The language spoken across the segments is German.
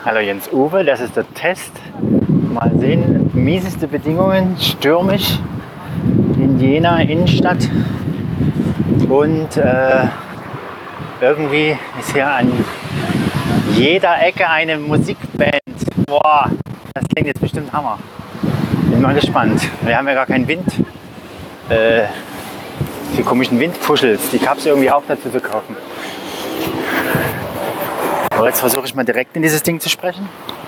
Hallo Jens Uwe, das ist der Test. Mal sehen, mieseste Bedingungen, stürmisch in Jena Innenstadt. Und irgendwie ist hier an jeder Ecke eine Musikband. Boah, das klingt jetzt bestimmt Hammer. Bin mal gespannt. Wir haben ja gar keinen Wind. Die komischen Windpuschels, die gab es irgendwie auch dazu zu kaufen. Aber jetzt versuche ich mal direkt in dieses Ding zu sprechen.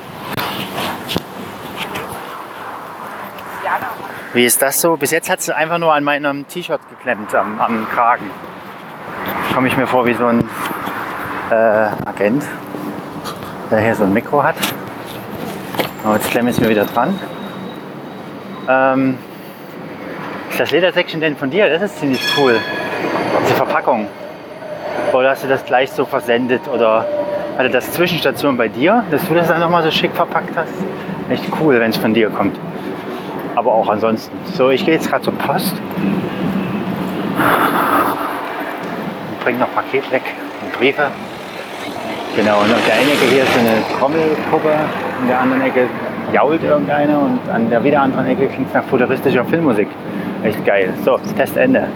Wie ist das so? Bis jetzt hat es einfach nur an meinem T-Shirt geklemmt, am Kragen. Komme ich mir vor wie so ein Agent, der hier so ein Mikro hat. Aber jetzt klemme ich es mir wieder dran. Ist das Ledersäckchen denn von dir? Das ist ziemlich cool. Diese Verpackung. Oder hast du das gleich so versendet? Oder hatte das Zwischenstation bei dir, dass du das dann nochmal so schick verpackt hast? Echt cool, wenn es von dir kommt. Aber auch ansonsten. So, ich gehe jetzt gerade zur Post. Und bringe noch Paket weg und Briefe. Genau, und auf der einen Ecke hier ist so eine Trommelpuppe, in der anderen Ecke jault irgendeiner und an der wieder anderen Ecke klingt es nach futuristischer Filmmusik. Echt geil. So, Testende.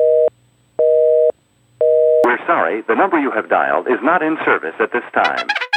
We're sorry, the number you have dialed is not in service at this time.